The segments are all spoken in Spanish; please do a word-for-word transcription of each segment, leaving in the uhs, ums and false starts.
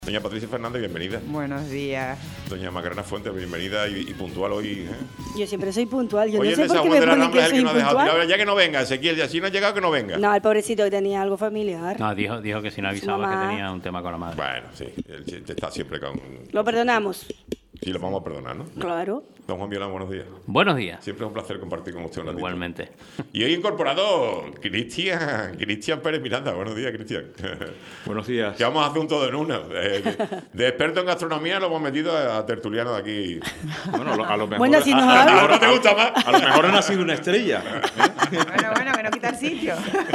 Doña Patricia Fernández, bienvenida. Buenos días. Doña Macarena Fuentes, bienvenida y, y puntual hoy. ¿eh? Yo siempre soy puntual. Yo Oye, no sé el por qué desahogo me de la ponen Rambla que es el soy que no ha dejado puntual. tirar. Ya que no venga, Ezequiel, y así no ha llegado, que no venga. No, el pobrecito que tenía algo familiar. No, dijo, dijo que si no avisaba Mamá. que tenía un tema con la madre. Bueno, sí, él está siempre con... Lo perdonamos. Sí, lo vamos a perdonar, ¿no? Claro. Don Juan Violán, buenos días. Buenos días. Siempre es un placer compartir con usted un ratito. Igualmente. Y hoy incorporado Cristian, Cristian Pérez Miranda. Buenos días, Cristian. Buenos días. Que vamos a hacer un todo en uno. Eh, de, de experto en gastronomía lo hemos metido a tertuliano de aquí. Bueno, a lo mejor, Bueno, si nos a, a, habla. ¿Ahora te gusta más? a lo mejor ha nacido una estrella. Bueno, bueno, que no quita el sitio.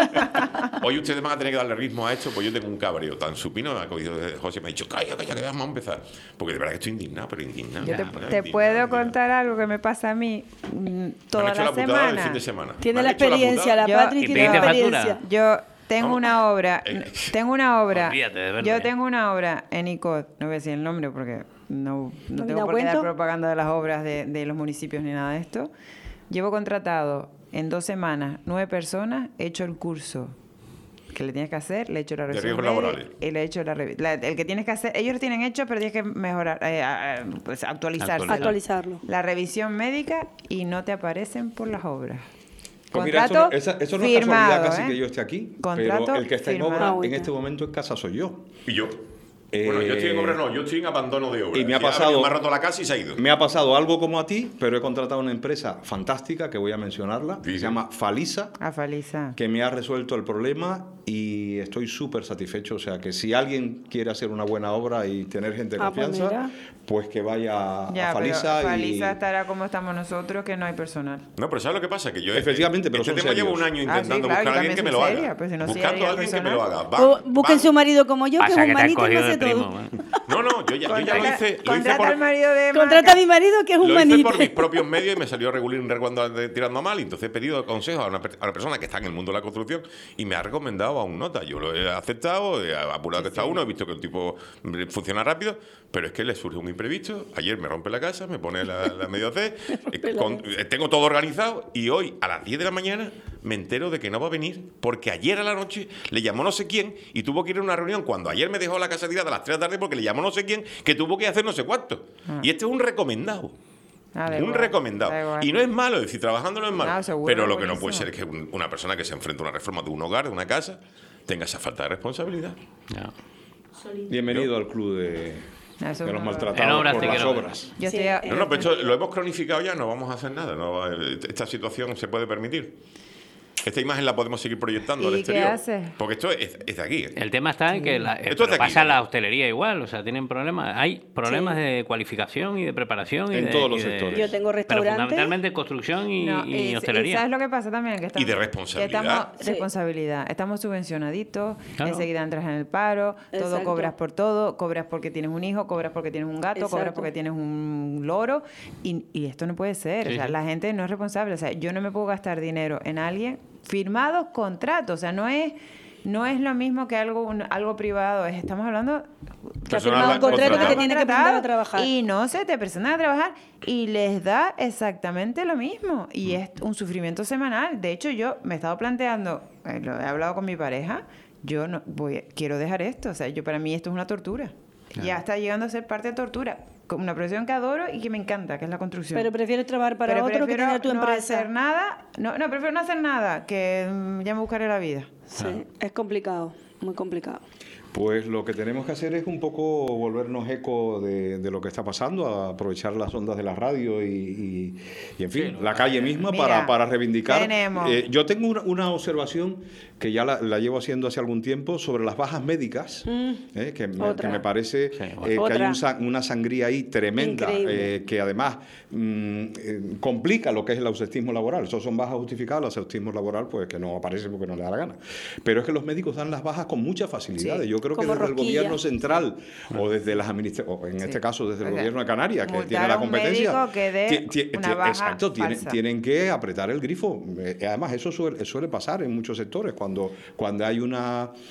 Hoy ustedes van a tener que darle ritmo a esto, pues yo tengo un cabreo tan supino. Me ha cogido José, me ha dicho, calla, calla, que vamos a empezar. Porque de verdad que estoy indignado, pero indignado. Yo te, indignado, te indignado, puedo indignado. contar algo que me pasa a mí mm, toda Me han hecho la, la putada del semana. fin de semana. Tiene Me la han hecho experiencia, la, putada. Yo- Patri ¿Y tiene la pediste experiencia. factura? Yo tengo ¿Cómo? una obra, Eh, tengo una obra, Olvídate de verlo, yo eh. tengo una obra en I C O D, no voy a decir el nombre porque no, no ¿No tengo me por qué dar cuento? propaganda de las obras de, de los municipios ni nada de esto. Llevo contratado en dos semanas nueve personas, he hecho el curso que le tienes que hacer, le he hecho la De revisión riesgos médica laborales. y le he hecho la, revi- la- el que tienes que hacer, ellos lo tienen hecho, pero tienes que mejorar, eh, eh, pues actualizarse. Actualizarlo. La revisión médica y no te aparecen por las obras. Pues mira, esto Contrato no, esa- eso no es firmado, casualidad casi ¿eh? que yo esté aquí. Contrato pero el que está en firmado. obra en este momento en casa soy yo. Y yo. Eh, Bueno, yo estoy en obra, no, yo estoy en abandono de obra. Y me ha Sí, ha pasado- venido, me ha roto la casa y se ha ido. Me ha pasado algo como a ti, pero he contratado una empresa fantástica que voy a mencionarla, que Sí. se llama Falisa, A Faliza. que me ha resuelto el problema y estoy súper satisfecho. O sea, que si alguien quiere hacer una buena obra y tener gente de Ah, pues confianza, mira. pues que vaya Ya, a Falisa. pero y... Faliza estará como estamos nosotros, que no hay personal. No, pero ¿sabes lo que pasa? Que yo Efectivamente, pero este son tema llevo un serios. año Ah, sí, intentando claro, buscar yo a alguien que me también lo soy haga. seria, pues si no Buscando sería a alguien que me lo haga. Va- Bu- Busquen va- su marido como yo, que Pasa es un que te has manito y no cogido hace de primo. todo. ¿eh? No, no, yo ya, yo ya lo hice, lo hice Contrata por, al marido de Contrata a Marca. mi marido, que es un lo hice manito. por mis propios medios y me salió regulín cuando ande tirando mal. Y entonces he pedido consejo a una, per- a una persona que está en el mundo de la construcción y me ha recomendado a un nota. Yo lo he aceptado, he apurado que está uno, he visto que el tipo funciona rápido, pero es que le surge un imprevisto. Ayer me rompe la casa, me pone la, la medio C, eh, con- eh, tengo todo organizado y hoy a las diez de la mañana me entero de que no va a venir porque ayer a la noche le llamó no sé quién y tuvo que ir a una reunión cuando ayer me dejó la casa tirada a las tres de la tarde porque le llamó no sé quién que tuvo que hacer no sé cuánto. Y este es un recomendado. Ah, da Un igual, recomendado. da igual. Y no es malo, es decir, trabajando no es malo. No, seguro, pero lo que no buenísimo. puede ser es que un- una persona que se enfrenta a una reforma de un hogar, de una casa, tenga esa falta de responsabilidad. Ya. Bienvenido al club de, No, eso de los no- En maltratados obras por te las quiero ver. obras. Yo Sí, estoy a- eh, No, no, pero esto lo hemos cronificado ya, no vamos a hacer nada. No, eh, esta situación se puede permitir. Esta imagen la podemos seguir proyectando al ¿Y qué exterior. haces? Porque esto es, es de aquí. ¿eh? El tema está en que la, Esto es de pero aquí, pasa en ¿no? la hostelería igual, o sea, tienen problemas. Hay problemas Sí. de cualificación y de preparación. y En de- todos los y de- sectores. Yo tengo Pero restaurante. fundamentalmente construcción y, No, y y- hostelería. y ¿sabes lo que pasa también? Que estamos, Y de responsabilidad. que estamos, Sí. responsabilidad. Estamos subvencionaditos, Claro. enseguida entras en el paro, todo Exacto. cobras por todo, cobras porque tienes un hijo, cobras porque tienes un gato, cobras Exacto. porque tienes un loro, y, y esto no puede ser. Sí, o sea, sí. la gente no es responsable. O sea, yo no me puedo gastar dinero en alguien firmados contratos. O sea, no es... No es lo mismo que algo un- algo privado, es, estamos hablando Que ha Personal firmado un contrato contratado. que tiene que presentar a trabajar. y no se te presentan a trabajar y les da exactamente lo mismo. Y es un sufrimiento semanal. De hecho, yo me he estado planteando, eh, lo he hablado con mi pareja, yo no voy, quiero dejar esto. O sea, yo para mí esto es una tortura. Ya está llegando a ser parte de tortura. Con una profesión que adoro y que me encanta, que es la construcción. Pero prefieres trabajar para Pero otro que prefiero tener tu no empresa. hacer nada. No, no, prefiero no hacer nada, que mm, ya me buscaré la vida. Sí, es complicado, muy complicado. Pues lo que tenemos que hacer es un poco volvernos eco de, de lo que está pasando, a aprovechar las ondas de la radio y, y- y, en fin, la calle misma Mira, para, para reivindicar. tenemos- Eh, yo tengo una, una observación que ya la, la llevo haciendo hace algún tiempo sobre las bajas médicas, eh, que, me, Otra. que me parece Sí, eh, otra. que hay Otra. un sa- una sangría ahí tremenda, Increíble. eh, que además mm, eh, complica lo que es el ausentismo laboral. Eso son bajas justificadas, el ausentismo laboral pues que no aparece porque no le da la gana. Pero es que los médicos dan las bajas con muchas facilidades. Sí, Yo creo que como desde el rosquilla. gobierno central o desde las administraciones, o en Sí. este caso desde el O sea, gobierno de Canarias, que multar tiene a la un competencia, médico que dé ti- ti- una ti- baja exacto, tienen, falsa. tienen que apretar el grifo. Eh, además, eso suele, suele pasar en muchos sectores, cuando, cuando hay una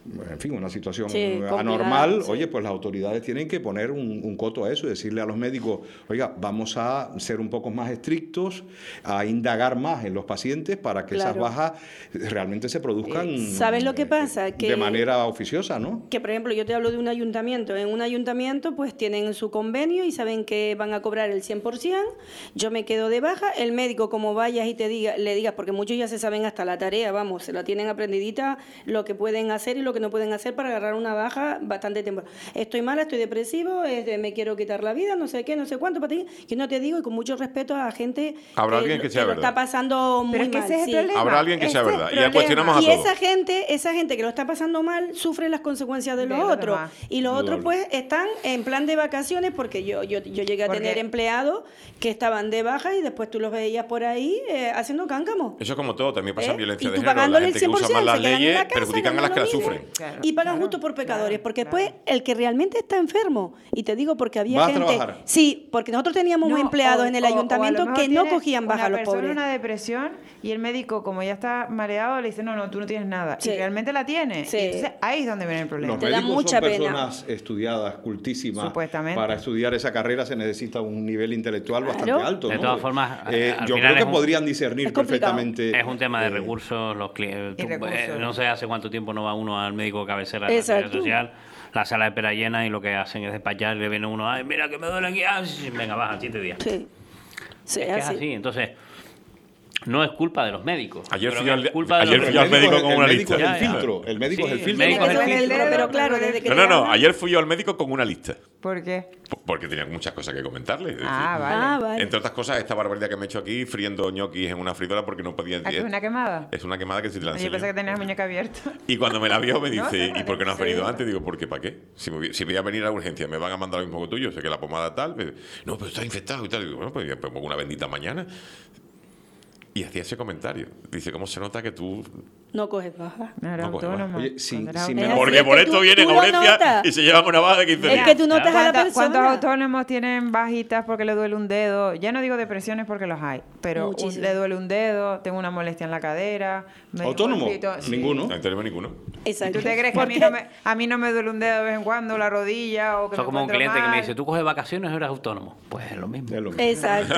en fin, una situación Sí, complicada, anormal, sí. oye, pues las autoridades tienen que poner un, un coto a eso y decirle a los médicos, oiga, vamos a ser un poco más estrictos, a indagar más en los pacientes para que esas Claro. bajas realmente se produzcan ¿Sabes lo que pasa? eh, Que- de manera oficiosa, ¿no? Que, por ejemplo, yo te hablo de un ayuntamiento. En un ayuntamiento, pues tienen su convenio y saben que van a cobrar el cien por ciento. Yo me quedo de baja. El médico, como vayas y te diga, le digas, porque muchos ya se saben hasta la tarea, vamos, se la tienen aprendidita, lo que pueden hacer y lo que no pueden hacer para agarrar una baja bastante tiempo. Estoy mala, estoy depresivo, este, me quiero quitar la vida, no sé qué, no sé cuánto, para ti. Que no te digo, y con mucho respeto a la gente Habrá que, alguien que sea lo verdad. está pasando muy Pero es que mal. ese es el sí. problema. Habrá alguien que sea Ese es el verdad. Y ya problema. cuestionamos a Y todos. esa gente, esa gente que lo está pasando mal, sufre las consecuencias de De los los otros. demás. Y los otros, Indudable. pues, están en plan de vacaciones, porque yo, yo, yo llegué a Porque- tener empleados que estaban de baja y después tú los veías por ahí eh, haciendo cáncamo. Eso es como todo, también pasa ¿Eh? violencia Y de tú género. La pagándole el gente que usa mal cien por ciento, las se quedan en leyes la casa, perjudican a las que las ganando lo sufren. mismo. Claro, Y pagan claro, justo por pecadores, claro, porque claro. después el que realmente está enfermo, y te digo porque había ¿Va a gente... trabajar? Sí, porque nosotros teníamos No, empleados o- en el o- o a lo ayuntamiento mejor que no tiene cogían baja a los una persona pobres. una depresión y el médico, como ya está mareado, le dice, no, no, tú no tienes nada. Sí. Y realmente la tiene. Sí. Y entonces ahí es donde viene el problema. Los Te da médicos mucha son pena. personas estudiadas, cultísimas. Supuestamente. Para estudiar esa carrera se necesita un nivel intelectual Claro. bastante alto. De ¿no? todas formas, Eh, al yo final creo que es un- podrían discernir es complicado. perfectamente. Es un tema de eh, recursos. Los cli- tú- recursos. eh, no sé hace cuánto tiempo no va uno al médico cabecera de la Exacto. Seguridad Social, la sala de espera llena y lo que hacen es despachar y le viene uno, ay, mira que me duele aquí, ah, sí, venga, baja, siete días. Sí. Sí, es que es así. así, entonces no es culpa de los médicos. Ayer Creo fui que al- es culpa de ayer los fui al el médico es- con el una médico lista. es el Ya, ya. filtro. El médico Sí, es el el filtro. médico es el Tiene que filtro. ser- pero claro, desde que No, le no, no. llaman- Ayer fui yo al médico con una lista. ¿Por qué? P- Porque tenía muchas cosas que comentarle. es decir, Ah, vale. Ah, vale. Entre otras cosas, esta barbaridad que me he hecho aquí friendo ñoquis en una fridora porque no podía... ¿Aquí es una quemada? Es una quemada que si te la Yo enseño. pensé que tenías la muñeca abierta. Y cuando me la vio me No, dice, no, ¿y por qué no has venido sí. antes? Digo, ¿por qué? ¿Para qué? Si, me, voy- si voy a venir a urgencia, me van a mandar lo mismo que tuyo, sé que la pomada tal. me- no, pero está infectado y tal. Digo, bueno, pues ya pongo una bendita mañana. Y hacía ese comentario. Dice, ¿cómo se nota que tú... No coges baja. No era No coge autónoma. más. Oye, si- Cuando era si autónoma. me- Así Porque es por que esto tú- vienen tú a lo urgencia notas. y se llevan una baja de quince Es días. que tú notas a la ¿Cuántos, persona. cuántos autónomos tienen bajitas porque le duele un dedo? Ya no digo depresiones porque los hay, pero un- Muchísimo. le duele un dedo, tengo una molestia en la cadera. me dio un ¿Autónomo? golpito, sí. Ninguno. No tenemos ninguno. Exacto. ¿Tú te crees que a mí, no me, a mí no me duele un dedo de vez en cuando, la rodilla o que Eso me como un encuentro cliente que me mal? dice, ¿tú coges vacaciones o eres autónomo? Pues es lo mismo. Es lo mismo. Exacto,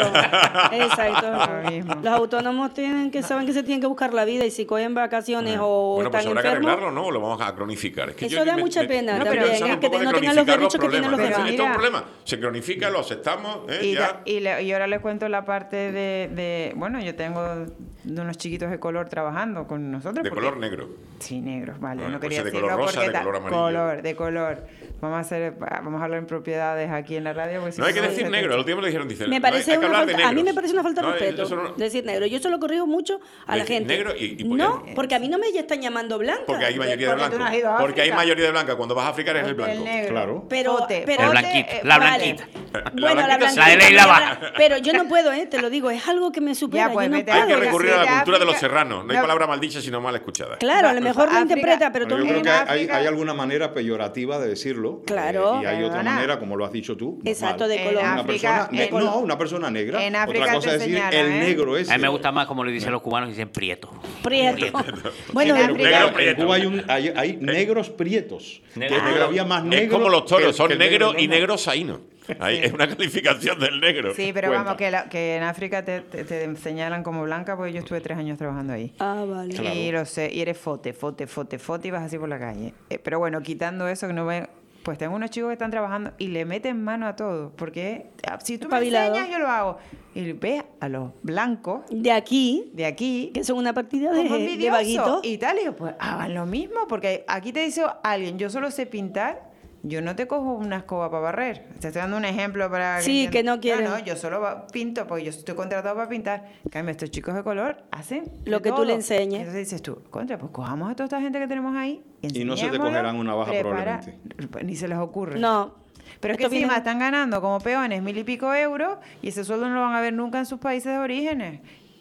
exacto. Lo mismo. Los autónomos tienen que saben que se tienen que buscar la vida y si cogen vacaciones o Bueno, pues están habrá que enfermos. arreglarlo, ¿no? O lo vamos a cronificar. Es que Eso yo da me- mucha me- pena me estoy también, pensando es un que poco de no tengan los cronificar derechos que tienen problemas. los Esto es demás. un problema. Se cronifica, lo aceptamos, ¿eh? Y, ya. la- y, le- y ahora les cuento la parte de, de- bueno, yo tengo de unos chiquitos de color trabajando con nosotros. De porque- color negro. Sí, negros, vale. Bueno, no puede quería ser de color decirlo rosa, porque de ta- color amarillo. color, de color. Vamos a hacer, vamos a hablar en propiedades aquí en la radio. porque si No hay que no, decir se- negro. El último le dijeron, dice, Me no, hay- parece hay que una hablar de falta, a mí me negros. parece una falta de No, respeto eso no- decir negro. Yo eso lo corrijo mucho a la Decir gente. negro y- y por no, qué. porque a mí no me están llamando blanca. Porque hay mayoría de Porque tú no has blanco. ido a Porque hay África. mayoría de blanca. Cuando vas a África eres el Porque blanco. negro. Claro. Pero, Fote, pero- El fote, blanquito, eh, la vale. blanquita. Bueno, la blanquita sí. blanquita. La de ley la baja. Pero yo no puedo, ¿eh? Te lo digo, es algo que me supera. Ya, pues, yo no vete a puedo. Hay que África, recurrir a la sí, de cultura de los África. serranos. No hay No. palabra mal dicha, sino mal escuchada. Claro, a lo mejor lo África- interpreta, pero tú Bueno, yo creo en que hay, África- hay alguna manera peyorativa de decirlo. Claro. eh, y hay otra Perdona. manera, como lo has dicho tú. normal. Exacto, de En color. Una África- persona ne- en- no, una persona negra. en África Otra cosa te es decir señalan, el ¿eh? negro es. A mí me gusta más como le dicen los cubanos, dicen prieto. Prieto. Bueno, En en- África- Negro En prieto. Cuba hay, un- hay, hay negros prietos. Negro que prieto. había más Es negros. como los que- toros, que son el negro y normal. negro saíno. Ahí es una calificación del negro. Sí, pero Cuenta. vamos, que, la- que en África te, te, te señalan como blanca porque yo estuve tres años trabajando ahí. Ah, vale. Claro. Y lo sé, y eres fote, fote, fote, fote y vas así por la calle. Eh, pero bueno, quitando eso, que no ven, pues tengo unos chicos que están trabajando y le meten mano a todo. Porque ah, si tú me Espabilado. enseñas, yo lo hago. Y ve a los blancos De aquí, de aquí que son una partida de, como de envidiosos vaguitos. y tal. Y yo, pues hagan lo mismo, porque aquí te dice alguien, yo solo sé pintar. Yo no te cojo una escoba para barrer. Te estoy dando un ejemplo para... Sí, entiendas. que no quieren. No, no, yo solo va- pinto, porque yo estoy contratado para pintar. En cambio, estos chicos de color hacen de Lo que tú todo. le enseñes. Y entonces dices tú, contra, pues cojamos a toda esta gente que tenemos ahí. Y no se te enseñémoslo, cogerán una baja prepara- probablemente. Ni se les ocurre. No. Pero es que Esto encima viene- están ganando como peones mil y pico euros y ese sueldo no lo van a ver nunca en sus países de orígenes.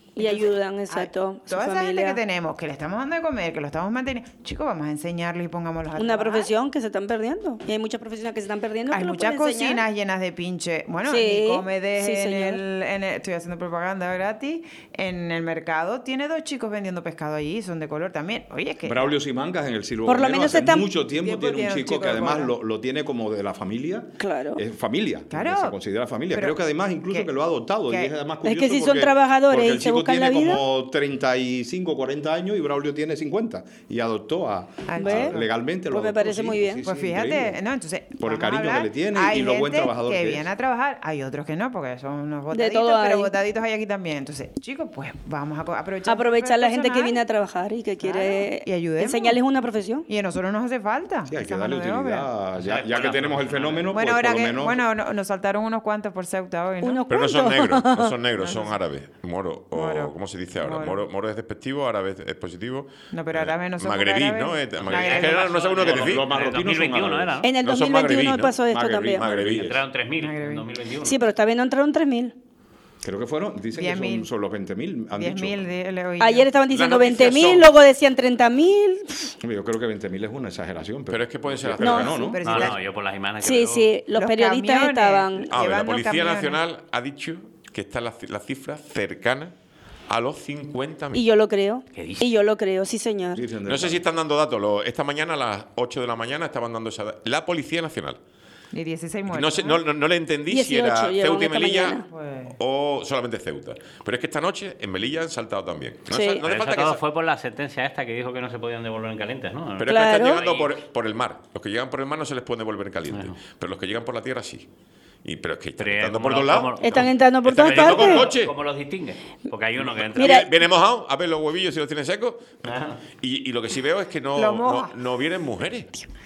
Y ayudan, exacto. Ay, su toda esa gente familia. que tenemos, que le estamos dando de comer, que lo estamos manteniendo, chicos, vamos a enseñarles y pongámoslos a Una trabajar. profesión que se están perdiendo. Y hay muchas profesiones que se están perdiendo. Hay que lo muchas pueden enseñar. cocinas llenas de pinche. Bueno, Sí, Nicomedes sí, en, señor. el, en el- estoy haciendo propaganda gratis. En el mercado tiene dos chicos vendiendo pescado allí, son de color también. Oye, es que Braulio Simancas en el Silbo Por lo Bonero, menos hace están- mucho tiempo, tiempo tiene tiene un un chico chico que de además boda. lo, lo tiene como de la familia. Claro. Es familia. Claro. Se considera familia. Pero Creo que además incluso que- que lo ha adoptado. que- y es además Es que curioso si son porque- trabajadores porque y el se chico buscan tiene la vida. como treinta y cinco, cuarenta años y Braulio tiene cincuenta. Y adoptó a, Al a- chico. legalmente. Lo Pues me adoptó, parece sí, muy bien. sí, Pues sí, fíjate, increíble. no, entonces. Por el vamos a cariño que hablar. le tiene Hay y lo buen gente trabajador que que viene es. a trabajar, hay otros que no, porque son unos botaditos, todo pero hay. botaditos hay aquí también. Entonces, chicos, pues vamos a co- aprovechar. Aprovechar la gente que personal. viene a trabajar y que quiere Claro, y ayudemos. enseñarles una profesión. Y a nosotros nos hace falta. Sí, hay que esa darle mano de obra. utilidad. Ya, Sí, ya por que la tenemos el profesional. fenómeno, Bueno, pues ahora por lo que, menos. bueno, no- nos saltaron unos cuantos por Ceuta hoy, ¿no? Unos Pero no son ¿Cuánto? negros, no son negros, son árabes. Moro, o Moro. ¿cómo se dice ahora? Moro. Moro, moro es despectivo, árabe es positivo. No, pero árabe no son Magrebí, árabe. ¿no? Eh, Magrebí. magrebí. Es que ahora no sabe uno qué Los- decir. los marroquinos En el dos mil veintiuno son era, árabes. ¿no? En el No son dos mil veintiuno magrebí, ¿no? pasó esto Magrebí, también. magrebí. Entraron tres mil Magrebí. en dos mil veintiuno. Sí, pero esta vez no entraron tres mil. Creo que fueron, dicen que diez mil. son, son los veinte mil. Han diez dicho. mil, de- le oí Ayer yo. estaban diciendo Las noticias veinte mil, son- luego decían treinta mil. Hombre, yo creo que veinte mil es una exageración. Pero, Pero es que puede ser Pero hasta- que no, sí, ¿no? pero si No, está- no, yo por las imágenes que Sí, veo- sí, los, Los periodistas camiones. estaban. A ver, la llevando Policía camiones. Nacional ha dicho que está la, la cifra cercana a los cincuenta Y mil. yo lo creo. ¿Qué dice? Y yo lo creo, sí, señor. Dicen de No sé tal. si están dando datos. lo- Esta mañana a las ocho de la mañana estaban dando esa. La Policía Nacional. Y dieciséis muertos. No, sé, no, no, no le entendí si dieciocho era llevan Ceuta y esta Melilla mañana. Pues- o solamente Ceuta. Pero es que esta noche en Melilla han saltado también. No, Sí. sa- no Pero hace eso falta que todo sa- fue por la sentencia esta que dijo que no se podían devolver en calientes, ¿no? Pero es que Claro. están llegando por, por el mar. Los que llegan por el mar no se les puede devolver en caliente. Ajá. Pero los que llegan por la tierra sí. Y, pero es que están Pero, entrando ¿cómo por lo- todos lados. cómo- Están entrando por Están todas entrando partes. con coche. ¿Cómo los distingue? Porque hay uno que entra. Mira- Viene, viene mojado, a ver los huevillos si los tiene secos. Ajá. Y, y lo que sí veo es que no, Lo no, moja. no vienen mujeres.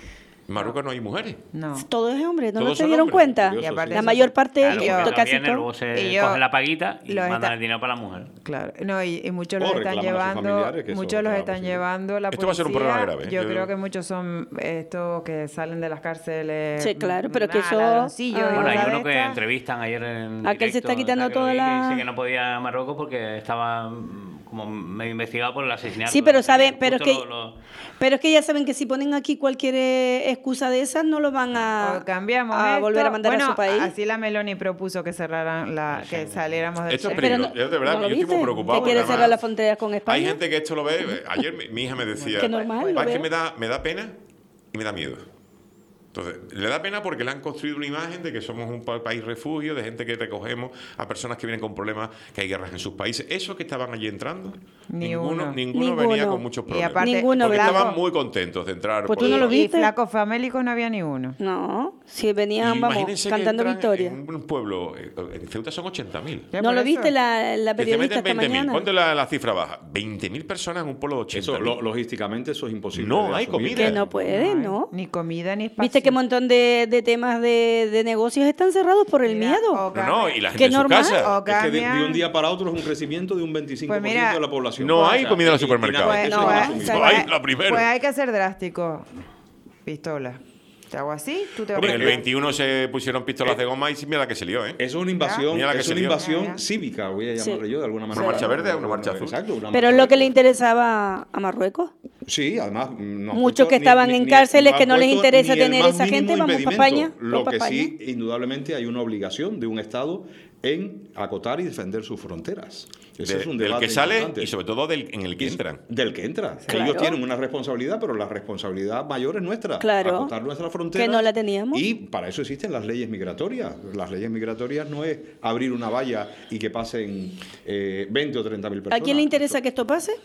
En Marruecos no hay mujeres. No. Todo es hombre, ¿no, Todos ¿no se son dieron hombres. cuenta? Curioso, Y aparte sí. La eso mayor sí. parte, Claro, to- cuando casi viene, todo. luego se Y yo- cogen la paguita y los mandan está- el dinero para la mujer. Claro, no, y, y muchos O los están reclaman a sus llevando, familiares, que eso muchos los claro, están sí. llevando la Esto va a ser un problema policía. grave, ¿eh? Yo Yo- creo que muchos son estos que salen de las cárceles. Sí, claro, pero que nada, eso- ladroncillos y Ah. Bueno, hay cosas de uno que estas. entrevistan ayer en Aquel se directo, está quitando tal, que lo toda vi, que la- dice que no podía ir a Marruecos porque estaba mm, como medio investigado por el asesinato. Sí, pero de- saben, pero es justo que, lo- lo- pero es que ya saben que si ponen aquí cualquier eh, excusa de esas no lo van a, O cambiamos a esto. volver a mandar bueno, a su país. así la Meloni propuso que cerraran la, que saliéramos del Esto es Schengen. peligroso. Pero Yo de verdad, ¿no lo yo estoy muy viste? preocupado. Que quiere porque cerrar además las fronteras con España. Hay gente que esto lo ve. eh, Ayer mi, mi hija me decía. Que normal, lo "Pa, es que veo". me da, me da pena y me da miedo. Entonces, le da pena porque le han construido una imagen de que somos un pa- país refugio, de gente que recogemos a personas que vienen con problemas, que hay guerras en sus países. Esos que estaban allí entrando, Ni ninguno, uno. ninguno, Ninguno. venía con muchos Y problemas. aparte, Ninguno, porque blanco. estaban muy contentos de entrar. Pues tú por- no lo Y viste. flacos famélicos no había ni uno. No, si venían, Y vamos, imagínense que cantando entran victoria. En un pueblo, eh, en Ceuta son ochenta mil. Ya ¿No por lo eso. viste la, la Que se periodista meten esta veinte mil. mañana? Ponte la, la cifra baja. veinte mil personas en un pueblo de ochenta Eso, mil. lo- logísticamente, eso es imposible. No de hay asumir. comida. Que no puede, Ay, ¿no? Ni comida ni espacio. Viste que un montón de, de temas de, de negocios están cerrados por el Mira, miedo. o No, no, y la gente Que en su normal. casa. O Es que de, de cambian- un día para otro es un crecimiento de un veinticinco por ciento Pues mira, de la población. no hay comida en el y- y supermercado. nada, Pues eso no, es eh, inasumible. o sea, Ay, pues- lo primero. Pues hay que ser drástico. Pistola. Te hago así, tú te vas Hombre, a en el veintiuno se pusieron pistolas de goma y mira la que se lió, ¿eh? Eso es una invasión, Mira la que es se una lió. invasión Ya, ya. cívica, voy a llamarle Sí. yo de alguna manera. Una marcha verde, una marcha azul. Exacto, una Pero marcha es lo que verde. le interesaba a Marruecos. Sí, además. No ha Muchos puesto que ni- estaban ni- en ni- cárceles ha que no les puesto interesa ni el tener más esa gente, mínimo vamos pa' impedimento. España, Lo vamos que pa' sí, indudablemente, hay una obligación de un Estado en acotar y defender sus fronteras. Ese De- es un del debate que sale importante. y sobre todo del, en el que entran. Del que entra. Que Claro. ellos tienen una responsabilidad, pero la responsabilidad mayor es nuestra. Claro. Acotar nuestras fronteras. Que no la teníamos. Y para eso existen las leyes migratorias. Las leyes migratorias no es abrir una valla y que pasen eh, veinte o treinta mil personas. ¿A quién le interesa que esto pase?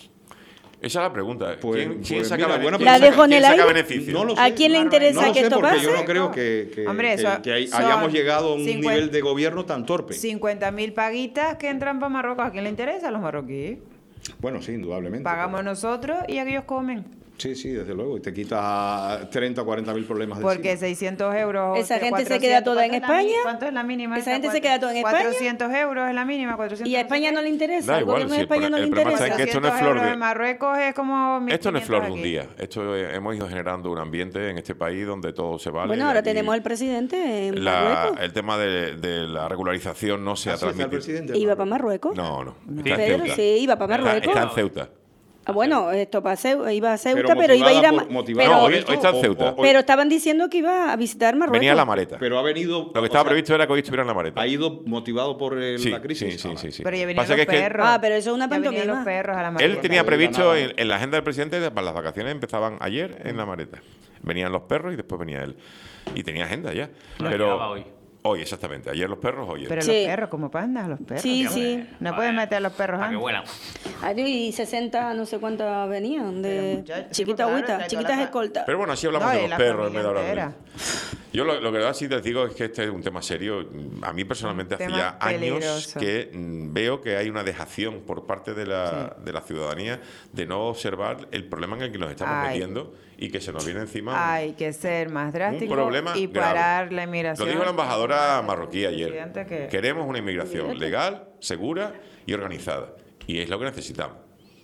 Esa es la pregunta. Pues- ¿Quién, quién pues saca, mira, bene- buena quién La saca- dejo en quién el saca aire. beneficio? No lo sé. ¿A quién le No interesa No lo que sé esto porque pase? yo no creo que, que- Hombre, que- eso- que hay- son hayamos llegado a un cincuenta nivel de gobierno tan torpe. cincuenta mil paguitas que entran para Marruecos. ¿A quién le interesa? A los marroquíes. Bueno, sí, indudablemente. Pagamos nosotros y aquellos comen. Sí, sí, desde luego. Y te quita treinta o cuarenta mil problemas de Porque encima. seiscientos euros. Esa o gente se cuatrocientos, queda toda en ¿cuánto es la mi- España? ¿Cuánto es la mínima? Esa esa? gente se queda toda en España. cuatrocientos euros es la mínima. cuatrocientos Y a España no le interesa, Da al igual, gobierno sí, de España el no le problema está interesa. en que esto no es cuatrocientos flor euros de- en Marruecos es como Esto no es flor de un aquí. día. Esto eh, hemos ido generando un ambiente en este país donde todo se vale. Bueno, ahora y tenemos el presidente en la- Marruecos. el tema de, de la regularización no se ha Así está el transmitido. presidente. Iba para Marruecos. No, no. Está en Pedro, Ceuta. sí, iba para Está- Marruecos. Está en Ceuta. Ah, bueno, esto para Ceu- iba a Ceuta, Pero pero, iba a ir a... motivada Ma- por- motivada pero, No, por hoy- esto, hoy está en o- Ceuta. o- o- pero estaban diciendo que iba a visitar Marruecos. Venía a la maleta. Pero ha venido... Lo que o estaba sea, previsto era que hoy estuviera en la maleta. ha ido motivado por el- Sí, la crisis. sí, sí, Ah, sí, sí. Pero ya venían Pasa los que es que perros. Ah, pero eso es una Ya venían pantomima. los perros a la él maleta. tenía no previsto nada. en, en la agenda del presidente, para las vacaciones empezaban ayer en la maleta. Venían los perros y después venía él. Y tenía agenda ya. Lo Pero llegaba hoy. hoy, exactamente. Ayer los perros, hoy él. Pero Sí. los perros, como pandas, los perros. Sí, ¿no? sí. No pueden meter a los perros Para que antes. vuelan. Ah, y sesenta, no sé cuántas venían, Pero, de muchacho, sí, chiquita porque, claro, agüita, trae chiquitas toda la fa- escoltas. Pero bueno, así hablamos No, de y los la perros en vez de familia hablar de entera. Yo lo, lo que verdad sí te digo es que este es un tema serio. A mí personalmente Un hace tema ya años peligroso. que mm, veo que hay una dejación por parte de la, Sí. de la ciudadanía de no observar el problema en el que nos estamos Ay. metiendo y que se nos viene encima. Hay que ser más drástico problema y grave. parar la Lo inmigración. dijo la embajadora marroquí ayer. Presidente, que- Queremos una inmigración legal, segura y organizada. Y es lo que necesitamos.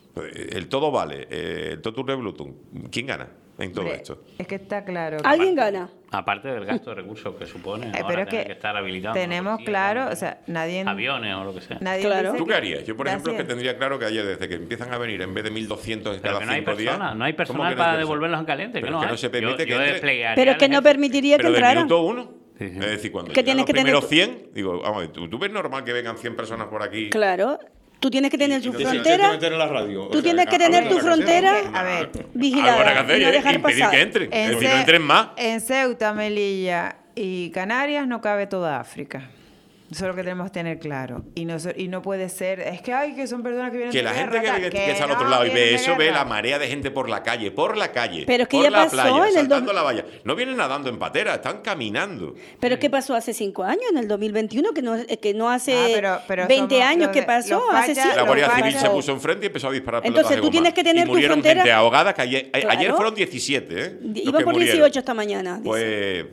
El todo vale, eh, el totum revolutum. ¿Quién gana en todo Hombre, esto? Es que está claro. que- ¿Alguien gana? Aparte del gasto de recursos que supone Eh, ahora pero es tener que, que estar habilitando tenemos policía, claro, ¿no? o sea, nadie... aviones o lo que sea. nadie Claro. dice ¿Tú que- qué harías? Yo, por ejemplo, es que Gracias. tendría claro que ayer, desde que empiezan a venir, en vez de mil doscientos Pero cada que no hay cinco días... personas, no hay ¿cómo personal que no hay para personas? devolverlos en caliente, Pero que no es que hay. no se permite yo, que yo entre. desplegaría Pero es que el no ejército. permitiría que Pero del entraran. minuto uno. Sí, sí. Es decir, cuando Que llegan tienes los que tener primeros tu- cien, digo, vamos a ver, ¿tú, tú ves normal que vengan cien personas por aquí? Claro. Tú tienes que tener Y- y tu no te- frontera. meter en la radio. Tú O sea, tienes que habla tener de tu la canción. frontera Es que, a ver, vigilada. Algo habrá que hacer, y no ¿eh? dejar Impedir pasar. que entren. En, Porque si no Ce- entren más. en Ceuta, Melilla y Canarias no cabe toda África. Eso es lo que tenemos que tener claro. Y no, so- y no puede ser... Es que hay que son personas que vienen Que de la gente guerra, que, tal, que, que está al otro no lado y ve vienen de eso, ve guerra. la marea de gente por la calle, por la calle, Pero es que por ya la pasó playa, en el saltando dos- la valla. No vienen nadando en patera, están caminando. Pero ¿qué pasó hace cinco años, en el dos mil veintiuno? Que no, eh, que no hace Ah, pero- pero veinte somos años los que de- pasó, los hace fachas- cinco. La los Guardia fachas- Civil se puso enfrente y empezó a disparar Entonces, pelotas de tú goma. tienes que tener y tu murieron frontera- gente ahogada, que ayer, a- ayer Claro. fueron diecisiete, ¿eh? los Iban que por murieron. dieciocho esta mañana. dice. Pues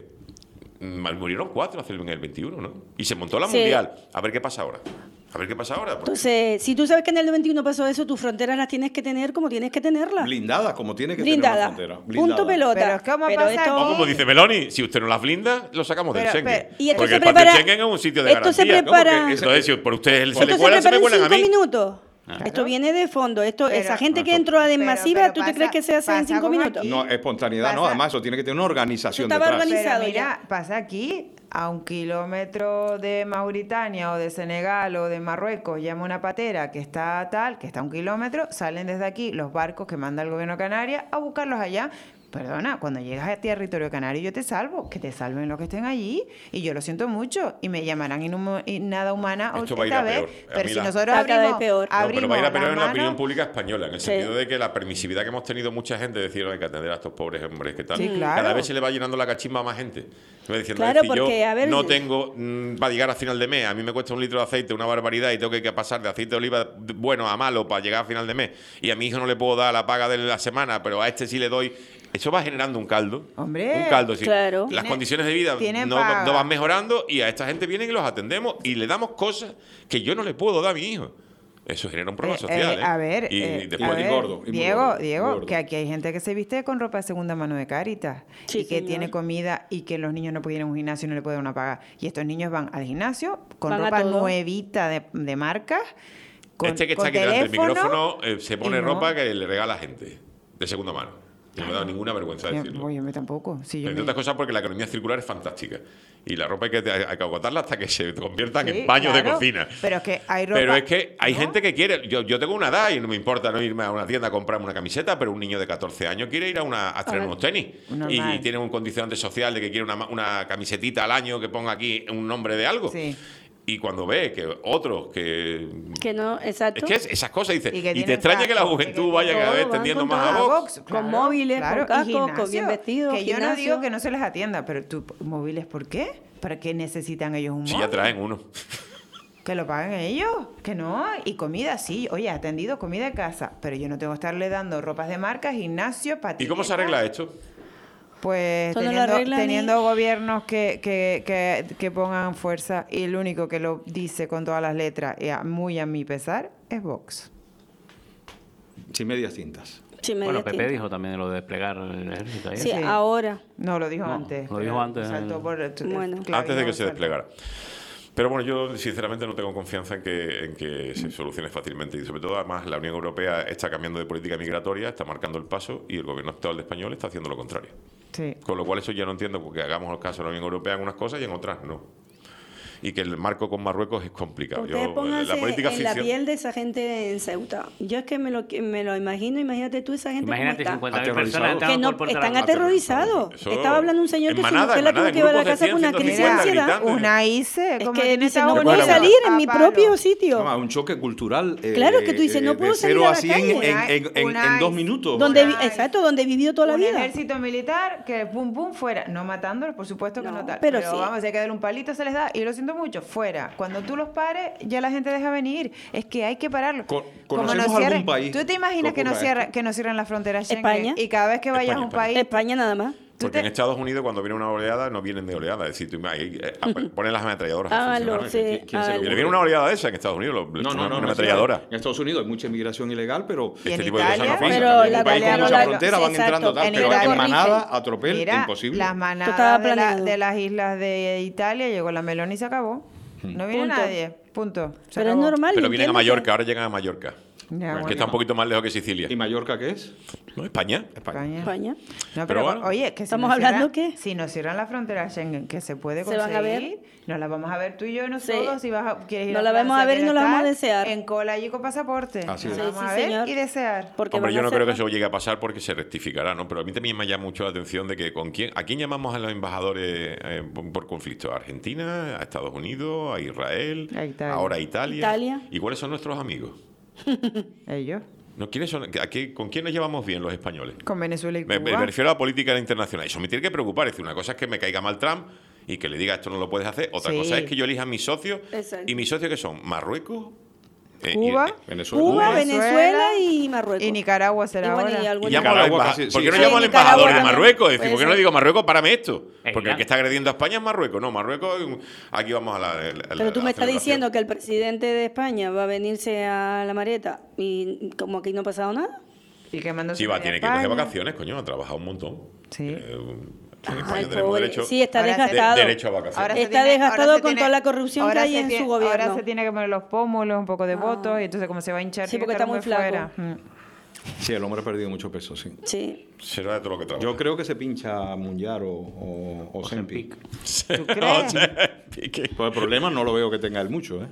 mm, murieron cuatro hace- en el veintiuno, ¿no? Y se montó la Sí. mundial. A ver qué pasa ahora. A ver qué pasa ahora. porque- Entonces, si tú sabes que en el veintiuno pasó eso, tus fronteras las tienes que tener como tienes que tenerlas. Blindada, como tiene que Blindada. tener una frontera. Punto Blindada. pelota. Pero es que vamos a pasar esto- O como dice Meloni, si usted no las blinda, lo sacamos del Pero- Schengen. pero- Y esto Porque se el patio prepara- Schengen es un sitio de esto se garantía. ¿Cómo prepara- que- Entonces, si por usted se le Esto se cuelan, se me prepara en cuelan a cinco mí. minutos. Esto viene de fondo. Esto, Pero- esa gente que Pero- entró a pero- masiva, pero ¿tú te pasa- crees que se hace en pasa cinco como minutos? aquí. No, espontaneidad, no. Pasa- Además, eso tiene que tener una organización Estaba detrás. organizado. Pero mira, ya. pasa aquí, a un kilómetro de Mauritania o de Senegal o de Marruecos, llama una patera que está tal, que está a un kilómetro, salen desde aquí los barcos que manda el gobierno de Canarias a buscarlos allá. Perdona, cuando llegas a territorio canario yo te salvo, que te salven los que estén allí, y yo lo siento mucho, y me llamarán inhumo- y nada humana Esto esta va a ir a vez, peor. A pero mí si la- nosotros Va cada vez abrimos, peor. No, pero va a ir a abrimos peor en la las opinión manos- pública española, en el Sí. sentido de que la permisividad que hemos tenido mucha gente de decir, "No, hay que atender a estos pobres hombres, que tal. Sí, claro. Cada vez se le va llenando la cachimba a más gente. Me diciendo, Claro, es decir, porque, yo a ver- no tengo mm, para llegar a final de mes, a mí me cuesta un litro de aceite una barbaridad y tengo que pasar de aceite de oliva de- bueno a malo para llegar a final de mes. Y a mi hijo no le puedo dar la paga de la semana, pero a este sí le doy. Eso va generando un caldo. Hombre, un caldo. sí. claro. Las Tiene- condiciones de vida tiene no, paga. no van mejorando y a esta gente vienen y los atendemos y le damos cosas que yo no le puedo dar a mi hijo. Eso genera un problema Eh, social. eh, ¿eh? a ver, y eh, después a y ver, gordo, y muy Diego, gordo, Diego, muy gordo. que aquí hay gente que se viste con ropa de segunda mano de Cáritas Sí, y que señor. tiene comida y que los niños no pueden ir a un gimnasio y no le pueden una paga. Y estos niños van al gimnasio con Van a ropa todo. nuevita de, de marca, con, este que con está aquí delante del teléfono, micrófono eh, se pone y no. ropa que le regala a gente de segunda mano. No me da ninguna vergüenza Yo- decirlo. Oye, me tampoco. Sí, yo Entre me- otras cosas porque la economía circular es fantástica. Y la ropa hay que, hay que agotarla hasta que se conviertan Sí, en baños de claro, cocina. Pero es que hay ropa. Pero es que hay ¿no? gente que quiere. Yo, yo tengo una edad y no me importa no irme a una tienda a comprarme una camiseta, pero un niño de catorce años quiere ir a, una, a estrenar ver. unos tenis. Normal. Y, y tiene un condicionante social de que quiere una, ma- una camisetita al año que ponga aquí un nombre de algo. Sí. Y cuando ve que otros que. Que no, exacto. Es que es- esas cosas dice. Y Y, que te tienen extraña que la casco, juventud que vaya cada todo vez van tendiendo con más a todo. Vox. Con móviles, con y cascos, con gimnasio, bien vestidos, Que yo no gimnasio. digo que no se les atienda, pero tú, ¿móviles por qué? ¿Para qué necesitan ellos un Si móvil? ya traen uno. Que lo paguen ellos, que no. Y comida, sí. Oye, atendido, comida de casa. Pero yo no tengo que estarle dando ropas de marca, gimnasio, patinetas. ¿Y cómo se arregla esto? Pues Esto no lo teniendo, arreglan teniendo ni- gobiernos que, que, que, que pongan fuerza, y el único que lo dice con todas las letras, y a- muy a mi pesar, es Vox. Sin medias tintas. Sí, media Bueno, Pepe tinta. dijo también de lo de desplegar el ejército. Sí, ayer. ahora. No, lo dijo No, antes. lo dijo pero antes, saltó eh. por el- Bueno. claro, Antes de que se saltó. desplegara. Pero bueno, yo sinceramente no tengo confianza en que, en que se solucione fácilmente. Y sobre todo, además, la Unión Europea está cambiando de política migratoria, está marcando el paso y el gobierno actual de español está haciendo lo contrario. Sí. Con lo cual eso ya no entiendo porque hagamos el caso de la Unión Europea en unas cosas y en otras no. Y que el marco con Marruecos es complicado. Ustedes Yo, pónganse la política en la ficción- piel de esa gente en Ceuta. Yo es que me lo, me lo imagino, imagínate tú esa gente Imagínate cómo está. cincuenta mil personas Aterrorizados. Que entrando no, por están Portugal. aterrorizados. Eso- Estaba hablando un señor en que manada, su mujer en la manada, tuvo que llevar a la grupos de casa con una cien, crisis de ciento cincuenta ansiedad. gritando. Una I C E, Es como que tiene dice, no Estados puedo Unidos, salir en a mi palo. propio sitio. Toma, un choque cultural. eh, Claro, que tú dices, no eh, puedo de salir cero a a la cien calle. en, en, en, Una- en dos una- minutos. Donde, Una- vi- exacto, donde he vivido toda la un vida. ejército militar que pum pum fuera, no matándolos, por supuesto que no, No, tal, pero pero, sí. vamos, si hay que darle un palito se les da, y lo siento mucho, fuera. Cuando tú los pares, ya la gente deja venir. Es que hay que pararlo. Co- Como ¿conocemos nos algún cierren- país ¿Tú te imaginas que que nos ocurra cierran, esto? que nos cierran las fronteras Schengen? España. Y cada vez que vayas España, a un país, España nada más. tú Porque te- en Estados Unidos, cuando viene una oleada, no vienen de oleada. Es decir, tú, ahí, eh, ponen las ametralladoras a Ah, funcionar. lo sé. ¿Quién- quién se le Ah, Que le viene una oleada de esa en Estados Unidos, lo- No, no, una, no. una no, ametralladora. En Estados Unidos hay mucha inmigración ilegal, pero Y en Este tipo de cosas no Italia- pasan. Pero también la un país con Italia- mucha la- frontera van exacto. entrando tal, En pero Italia- en manada, a tropel, Mira, imposible. las Esto manadas estaba de, la- planeado. de las islas de Italia, llegó la melón y se acabó. No viene Punto. nadie, punto. Se Pero es acabó. normal. Pero yo vienen a entiendo Mallorca, que- ahora llegan a Mallorca. Ya, que bueno. está un poquito más lejos que Sicilia. ¿Y Mallorca qué es? ¿No? ¿España? España. España. No, pero, Pero bueno. oye, que si ¿Estamos nos hablando cierran- qué? Si nos cierran la frontera Schengen, que se puede Se conseguir, van a ver. nos la vamos a ver tú y yo nosotros, Sí. si vas a, quieres ir Nos a la vamos Francia, a ver y quieres nos la vamos a estar desear. En cola allí con pasaporte. Así Nos es. la Sí, vamos sí, a ver señor. y desear. Porque Hombre, van yo a no hacer- creo que eso llegue a pasar porque se rectificará, ¿no? Pero a mí también me llama mucho la atención de que con quién, ¿a quién llamamos a los embajadores eh, por, por conflicto? ¿A Argentina? ¿A Estados Unidos? ¿A Israel? A Italia. ¿Ahora a Italia? Italia. ¿Y cuáles son nuestros amigos? Ellos. ¿No? ¿Quiénes son? ¿A qué- ¿Con quién nos llevamos bien los españoles? Con Venezuela y Me, Cuba. me- me refiero a la política internacional. Eso me tiene que preocupar. Es decir, una cosa es que me caiga mal Trump y que le diga esto no lo puedes hacer. Otra Sí. cosa es que yo elija mis socios. Exacto. ¿Y mis socios que son? ¿Marruecos? eh, Cuba. y- Venezuela. Cuba, Venezuela Venezuela y Marruecos. Y Nicaragua será Y bueno, y ahora. algo Y en llamo a la Nicaragua embaja- casi- ¿Por sí, qué no sí. llamo al Sí, embajador de Nicaragua Marruecos? Es decir, también. ¿por qué no Puede le digo Marruecos, párame esto? Eh, Porque el ya. que está agrediendo a España es Marruecos. No, Marruecos, aquí vamos a la. la- la- Pero tú la me estás celebración. diciendo que el presidente de España va a venirse a la Marieta y como aquí no ha pasado nada. Y que mandó Sí, su va, media tiene que irse de España. vacaciones, coño, ha trabajado un montón. Sí. Eh, en España Ay, tenemos pobre. derecho, Sí, está Ahora se- desgastado. de- derecho a vacaciones. Ahora se Está tiene- desgastado ahora se con tiene- toda la corrupción que ahora hay se en tiene- su gobierno. Ahora se tiene que poner los pómulos, un poco de Ah. votos, y entonces como se va a hinchar, Sí, tiene porque que está estar muy fuera. flaco. Mm. Sí, el hombre ha perdido mucho peso, sí. Sí. Será de todo lo que trabaja. Yo creo que se pincha Munjar o, o, o Ozempic. ¿Tú crees? Pique. Pues el problema no lo veo que tenga él mucho, ¿eh?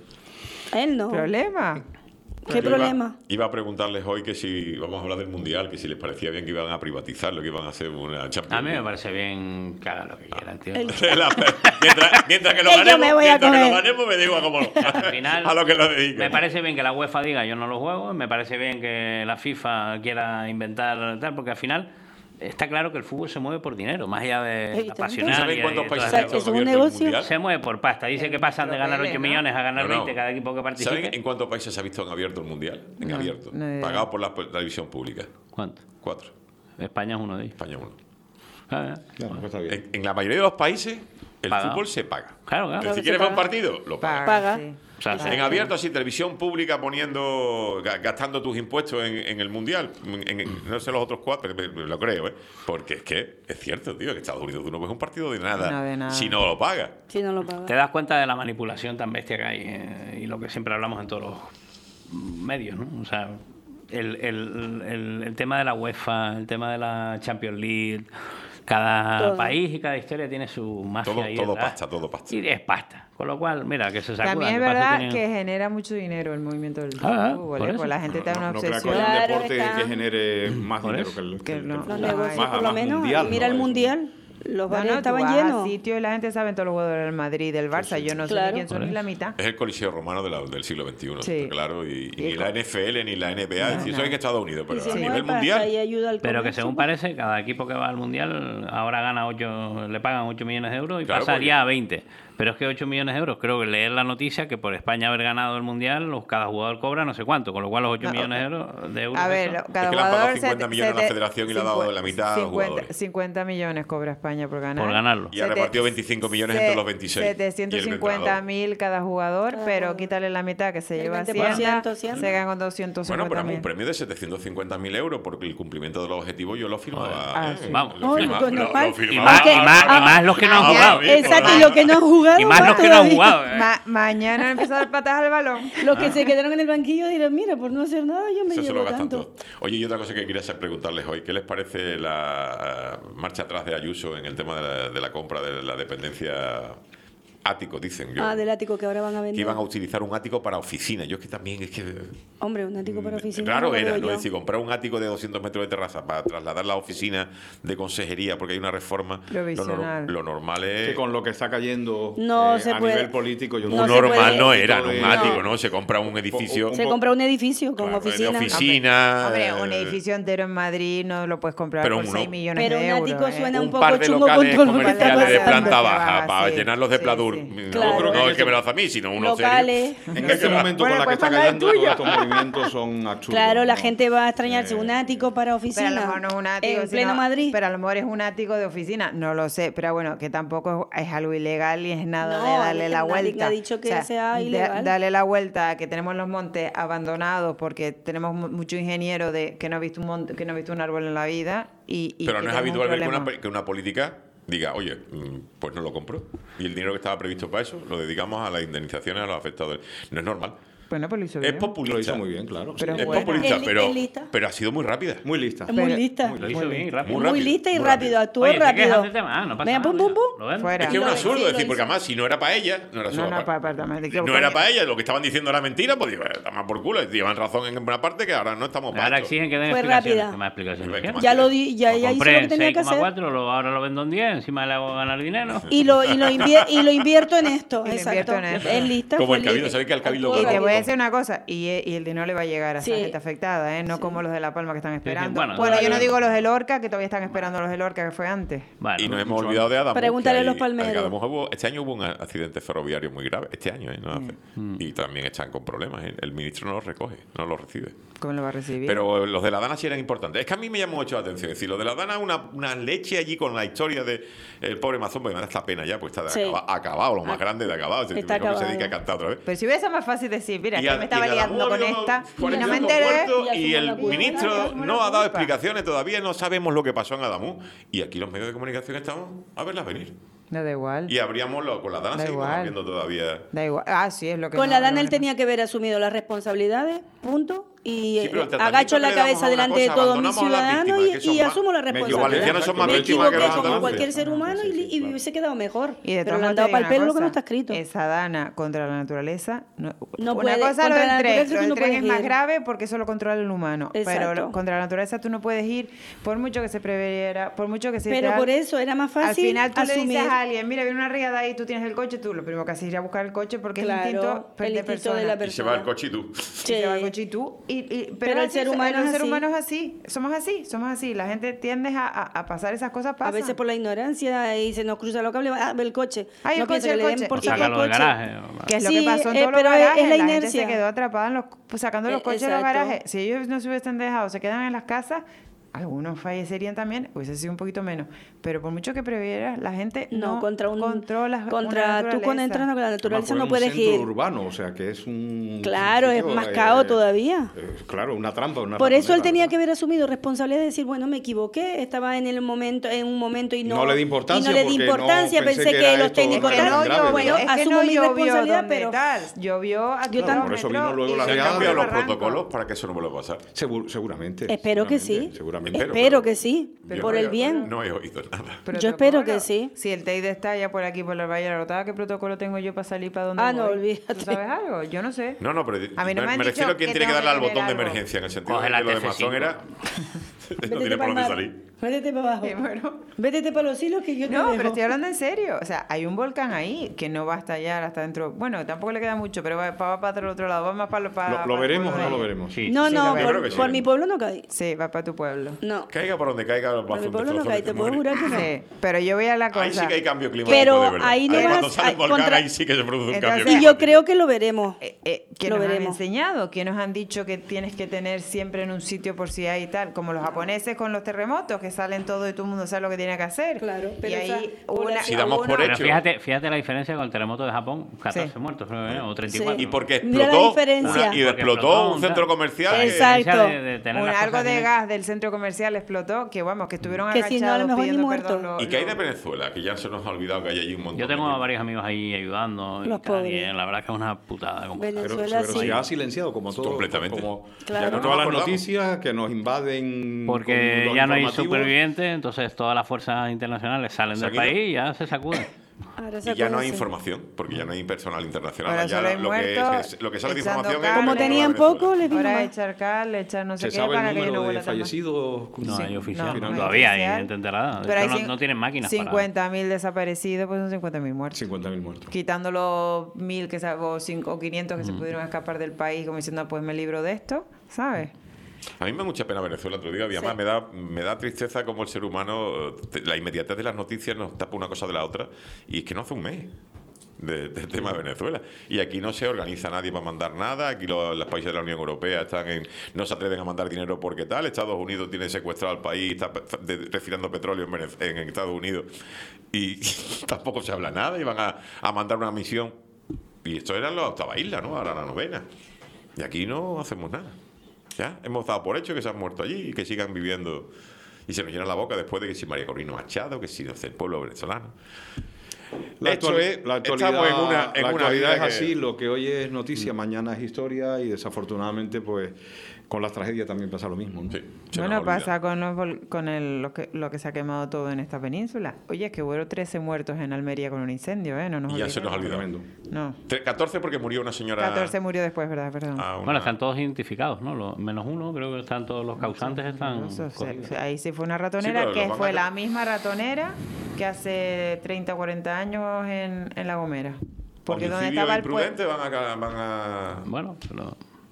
A él no. ¿Problema? ¿Qué Yo problema? Iba, iba a preguntarles hoy que si vamos a hablar del Mundial, que si les parecía bien que iban a privatizarlo, que iban a hacer una Champions A mí me League. parece bien que hagan lo que quieran, tío. El- La- mientras, mientras que lo Que yo ganemos, me voy a mientras que lo comer. ganemos, me digo a cómo lo- Al final, a lo que lo dedico. me parece bien que la UEFA diga yo no lo juego, me parece bien que la FIFA quiera inventar tal, porque al final está claro que el fútbol se mueve por dinero, más allá de la Evidente. pasional. ¿Saben y- cuántos y países todas sea, han esas eso es un abierto el negocio. Mundial? Se mueve por pasta. Dice que pasan de ganar Tropeles, ocho ¿no? millones a ganar No, no. veinte cada equipo que participe. ¿Saben en cuántos países se ha visto en abierto el Mundial? En No, abierto. no idea. Pagado por la por la televisión pública. ¿Cuánto? Cuatro. España es uno de ellos. España uno. Ah, No, pues está bien. En, en la mayoría de los países, el Pagado. fútbol se paga. Claro, claro. Es decir, se ¿quieres ver un paga. partido? Lo pagas. Paga. sí. O sea, En abierto, así, televisión pública poniendo, ga- gastando tus impuestos en, en el Mundial. En- en- no sé los otros cuatro, pero me- lo creo, ¿eh? Porque es que es cierto, tío, que Estados Unidos tú no ves un partido de nada, No, de nada. si no lo pagas. Si no lo paga. te das cuenta de la manipulación tan bestia que hay eh, y lo que siempre hablamos en todos los medios, ¿no? O sea, el, el, el, el tema de la UEFA, el tema de la Champions League, cada Todo. país y cada historia tiene su mafia Todo, ahí todo detrás. pasta, todo pasta. Y es pasta. Con lo cual, mira, que se sacudan. También es que pasa verdad tienen- que genera mucho dinero el movimiento del Ah, fútbol. por ¿eh? eso. Pues la gente está en una No crea que obsesión. es un Claro, deporte está. que genere más Por dinero eso. que el, Que el- no. el- Los Más- negocios, más- por lo más menos. mundial, Mira ¿no? el Eso. mundial. Los No, bares no, tú estaban vas a llenos. sitios y la gente sabe todos los jugadores del Madrid y del Barça. Yo no sé Claro. ni quién son Por ni la eso. mitad. Es el Coliseo Romano de la- del siglo veintiuno, Sí. está claro, y, y Y ni con- la N F L ni la N B A, es decir, eso no. es en Estados Unidos, pero Y se a mueve nivel pasta mundial. y ayuda al Pero que comercio. según parece, cada equipo que va al mundial ahora gana ocho, le pagan ocho millones de euros y Claro, pasaría porque- a veinte. Pero es que ocho millones de euros, creo que leer la noticia que por España haber ganado el Mundial, los, cada jugador cobra no sé cuánto, con lo cual los ocho No, millones de euros, de euros A ver, eso- lo- cada Es que le han pagado jugador... cincuenta se- millones a la se te- federación y le ha dado la mitad a los jugadores. cincuenta millones cobra España por ganar. por ganarlo. Y ha Sete- repartido veinticinco millones se- entre los veintiséis. y el setecientos cincuenta mil cada jugador, Cada pero jugador. quítale la mitad que se El lleva veinte por ciento, Hacienda, Hacienda. se ganan doscientos Bueno, cincuenta pero mil. un premio de setecientos cincuenta mil euros porque el cumplimiento de los objetivos yo lo firmaba. Ah, ¿eh? sí. Vamos. Lo Oh, firmaba- con lo- normal. lo Y firmaba- más, Porque- y más, y más los que no han Ah, jugado. bien, Exacto, y los que no han jugado. Y más más los que no han todavía. jugado. eh. Ma- mañana han empezado a dar patas al balón. Los que se quedaron en el banquillo dirán, mira, por no hacer nada yo me Eso se lo llevo gastan tanto. todo. Oye, y otra cosa que quería hacer- preguntarles hoy, ¿qué les parece la eh, marcha atrás de Ayuso en el tema de la, de la compra de la dependencia ático, dicen yo? Ah, del ático que ahora van a Que vender. iban a utilizar un ático para oficina. Yo es que también es que... Hombre, un ático para oficina. Claro no lo era, veo ¿no? yo. Es decir, comprar un ático de doscientos metros de terraza para trasladar la oficina de consejería porque hay una reforma. Lo, nor- Provisional. lo normal es... Que con lo que está cayendo No eh, se a puede. nivel político, yo No un se normal puede. no era, no de- un ático, ¿no? Se compra un edificio... Un Se po- compra un edificio con claro, de oficina. oficina. Hombre, un eh, edificio entero en Madrid no lo puedes comprar Pero por uno- seis millones Pero de un euros. ático ¿eh? suena un un poco par de chungo con locales todo lo que está comerciales de pasando. planta Baja, baja para sí, llenarlos de sí, pladur. sí. No, Claro. no es que me lo hace a mí, sino uno Locales. serio. En este momento, Bueno, con la que pues está manda el cayendo, todos tuyo. estos movimientos son absurdos. Claro, la ¿no? gente va a extrañarse un ático para Pero a oficina. lo mejor no es un ático, en sino- pleno Madrid. Pero a lo mejor es un ático de oficina, no lo sé. Pero bueno, que tampoco es, es algo ilegal y es nada No, de darle la nadie vuelta. ha dicho que sea da- ilegal. darle la vuelta a que tenemos los montes abandonados porque tenemos mu- mucho ingeniero de que no ha visto un monte, que no ha visto un árbol en la vida. Y, y Pero que no es tenemos un habitual ver que problema. una, que una política diga, oye, mm, pues no lo compro. Y el dinero que estaba previsto para eso lo dedicamos a las indemnizaciones a los afectados. No es normal. Bueno, pues lo hizo Es bien. Lo populista. hizo muy bien, claro. Pero sí. Es Bueno. populista, Es li- pero, es lista. pero ha sido muy rápida. Muy lista. Es muy Pero- lista. Lo hizo bien y rápido. Muy Muy rápido, lista y muy rápido. rápido. Actuó Oye, se rápido. quejan del tema, ah, no pasa Venga, nada. pum, pum, pum. ¿Lo ven? Fuera. Es que es un Lo- absurdo sí, lo decir, porque hizo. además si no era para ella, no era solo No, no, para, para, para, para, no era para ella, lo que estaban diciendo era mentira, pues digo, está más por culo, llevan razón en una parte que ahora no estamos para Ahora esto. exigen que den Fue explicaciones. rápida. ¿Qué más explicaciones Venga, quieren? más Ya lo di, ya, Lo ya hizo lo compré que tenía que en seis coma hacer. cuatro, lo- ahora lo vendo en diez, encima le hago ganar dinero. Y lo, y, lo invier- y lo invierto en esto. Y lo Exacto. invierto en esto. Es lista. Como fue el Cabildo, lista. ¿sabes que al Cabildo Actuó Y te Claro. voy a rápido. decir una cosa, y, y el dinero le va a llegar a esa Sí. gente afectada, ¿eh? No como los de La Palma que están esperando. bueno, Bueno, yo no todavía- digo los de Lorca, que todavía están esperando los de Lorca, que fue antes. Bueno, Y nos hemos olvidado de Adamus. Pregúntale que a los hay- palmeros. que Adamus hubo- este año hubo un accidente ferroviario muy grave. Este año, ¿eh? No hace. Mm. Y también están con problemas. ¿eh? El ministro no los recoge, no los recibe. ¿Cómo lo va a recibir? Pero los de la Dana sí eran importantes. Es que a mí me llamó mucho la atención. Es decir, los de la Dana, una, una leche allí con la historia de el pobre Mazón, porque me da esta pena ya, pues está de Sí. acaba- acabado, lo más grande de acabado. Es decir, Está mejor que se acabado. dedique a cantar otra vez. Pero si hubiese sido más fácil decir, mira, Y que a- me estaba y en liando Adamus con ha habido esta y cuarenta no me muertos enteré. Y y el asumo la culpa. ministro Asumo la no ha dado culpa. explicaciones, todavía no sabemos lo que pasó en Adamus. Y aquí los medios de comunicación estamos a verlas venir. No, da igual. Y abríamos lo, con la Dana, Da seguimos igual. abriendo todavía. Da igual. Ah, sí, es lo que Con no- la lo Dana él que- tenía que haber asumido las responsabilidades, punto. Y Sí, pero el eh, tratamiento agacho que la le damos cabeza a una delante de cosa, todos mis abandonamos a las ciudadanos víctimas, que y, son y más- asumo la Medio responsabilidad. Los valencianos son más Me víctimas que equivoqué los como andaluces. cualquier ser humano y, Sí, sí, y claro. hubiese quedado mejor. Y de Pero todas le han maneras dado te para el digo pelo una lo que no cosa, está escrito. Esa Dana contra la naturaleza. No, No una puede- cosa lo contra la del tren. naturaleza Lo tú del no tren es puedes más ir. grave porque eso lo controla el humano. Pero Exacto. lo- contra la naturaleza tú no puedes ir, por mucho que se previera, por mucho que se. Pero tal, por eso era más fácil Al final tú le asumir. dices a alguien, mira, viene una riada ahí, tú tienes el coche, tú lo primero que haces es ir a buscar el coche porque Claro, es el instinto el de instinto de la persona. Y se va el coche y tú. Y Sí. se va el coche y tú. Y, y- pero Pero el así, ser humano el es ser así. humano es así. Somos así, somos así. La gente tiende a, a, a pasar esas cosas. A Pasan. veces por la ignorancia y se nos cruza los cables, ah, ve el coche. Ay, el no piensa coche, que el le den coche. por Y- sacar el Sácalo del coche. garaje. Que es lo Sí, que pasó en eh, todos los pero es- garajes. es la gente inercia. se quedó atrapada en los, pues, sacando los Eh, coches de los exacto. garajes. Si ellos no se hubiesen dejado, se quedan en las casas, algunos fallecerían también, hubiese sido un poquito menos. Pero por mucho que previeras, la gente no, No, contra un controla contra una tú con naturaleza. entras con la naturaleza Además, no por puedes un centro ir. urbano, o sea, que es un... Claro, es sitio, más eh, cao todavía. eh, claro, una trampa, una Por eso él ratonera, tenía ¿verdad? que haber asumido responsabilidad de decir, bueno, me equivoqué, estaba en el momento, en un momento y no, No le di importancia y no le di porque no importancia, pensé pensé que que, era los esto técnicos Que tan no grave, llovió, bueno, es que asumo no mi llovió responsabilidad, donde pero tal. Llovió a Yo tampoco. Por eso vino luego la Se han riada. cambiado los Barranco. protocolos para que eso no vuelva a pasar. Segur- seguramente. espero que sí. seguramente, Seguramente. Espero pero- que sí, Yo por no el he- bien. No he oído nada. Yo espero que sí. Si el Teide está ya por aquí, por la Valle de la Rotada, ¿qué protocolo tengo yo para salir para donde Ah, no, voy? olvídate. ¿Tú sabes algo? Yo no sé. No, no, pero A mí no me han me dicho refiero a quién que tiene que tengo darle al que botón de tener algo. emergencia, en el sentido Coge de la que lo de T F Mazón cinco. era... no Vete tiene por pa'l dónde mar. salir. Métete para abajo. Y bueno, Métete para los hilos que yo te no, dejo. pero estoy hablando en serio. O sea, hay un volcán ahí que no va a estallar hasta dentro. Bueno, tampoco le queda mucho, pero va, va para el otro lado. Va más para, para, ¿Lo, para lo el veremos o pueblo no de lo ella. veremos? Sí. No, Sí, no, lo por, creo que sí. por mi pueblo no cae. Sí, va para tu pueblo. No. Caiga por donde caiga, va a Por mi hacer un pueblo no destrozo cae, de te puedo memoria. jurar que no. Sí, pero yo voy a la cosa. Ahí sí que hay cambio climático, Pero de verdad. ahí no Ahí vas cuando sale a el volcán, contra- ahí sí que se produce un Entonces- cambio Y yo climático. creo que lo veremos. Eh, eh, que Lo nos han veremos. enseñado, que nos han dicho que tienes que tener siempre en un sitio por si hay tal, como los japoneses con los terremotos, que salen todo y todo el mundo sabe lo que tiene que hacer. Claro, y pero ahí esa hubo una, población- Si damos hubo por una- Pero hecho. fíjate, fíjate la diferencia con el terremoto de Japón, catorce Sí. muertos, creo, ¿eh? O treinta y Sí. cuatro. Y porque Mira la explotó diferencia. una- y Porque explotó explotó un un- centro comercial. La que- Exacto. diferencia de- de tener un las algo cosas de bien- gas del centro comercial explotó, que vamos, que estuvieron Que si agachados no, a lo mejor ni pidiendo muerto. perdón. los- ¿Y qué hay de los- Venezuela? Que ya se nos ha olvidado que hay allí un montón. Yo de tengo a gente. varios amigos ahí ayudando. y Los tal, y, pobres. eh, la verdad es que es una putada. compadre. Pero, Venezuela pero sí. se ha silenciado como todo. Completamente. Como, Claro. como No todas nos las acordamos. noticias que nos invaden. Porque con los ya no hay informativos. supervivientes, entonces todas las fuerzas internacionales salen ¿Se del han ido? país y ya se sacuden. Ahora se Y ya no hay acuérdense. información, porque ya no hay personal internacional. Ahora Ya solo hay lo, que muertos es, lo que sale de echando información es. cal. Como Venezuela. tenían poco, les vino Ahora más. echar cal, echar no sé Se qué, sabe para el que no número de vuelva tan mal. fallecidos. No Sí, hay oficial. no, ¿no? no hay Todavía hay oficial. gente enterrada. Pero hay no, cin- no tienen máquinas para... cincuenta mil desaparecidos, pues son cincuenta mil muertos. cincuenta mil muertos. Quitando los mil que se, o, cinco, o quinientos que se pudieron escapar del país, como diciendo, pues me libro de esto, ¿sabes? A mí me da mucha pena Venezuela, otro día. Y además me da, me da tristeza como el ser humano, te- la inmediatez de las noticias nos tapa una cosa de la otra. Y es que no hace un mes de- del tema de Venezuela. Y aquí no se organiza nadie para mandar nada. Aquí los, los países de la Unión Europea están en, no se atreven a mandar dinero porque tal. Estados Unidos tiene secuestrado al país, está pe- de- refinando petróleo en, Venez- en Estados Unidos. Y tampoco se habla nada. Y van a, a mandar una misión. Y esto era la octava isla, ¿no? Ahora la novena. Y aquí no hacemos nada. Ya hemos dado por hecho que se han muerto allí y que sigan viviendo. Y se nos llena la boca después de que si María Corina Machado, que si no sé, el pueblo venezolano. La, Esto actual- es- la actualidad, estamos en una- en la una actualidad vida es que- así, lo que hoy es noticia, mañana es historia y desafortunadamente pues con las tragedias también pasa lo mismo. ¿no? Sí, se Bueno, nos olvida. pasa con, los vol- con el, lo, que, lo que se ha quemado todo en esta península. Oye, es que hubo trece muertos en Almería con un incendio, ¿eh? No nos Y ya se nos olvidemos. olvidó. Tremendo. No, Tre- catorce porque murió una señora. catorce murió después, ¿verdad? Perdón. a una- Bueno, están todos identificados, ¿no? Los- menos uno, creo que están todos los causantes están Eso, se- cogidos. ahí sí fue una Sí, ratonera pero que lo van fue a- la misma ratonera que hace treinta, cuarenta años en, en La Gomera. Porque donde homicidio estaba el imprudente pueblo. van a, van a. Bueno, pero...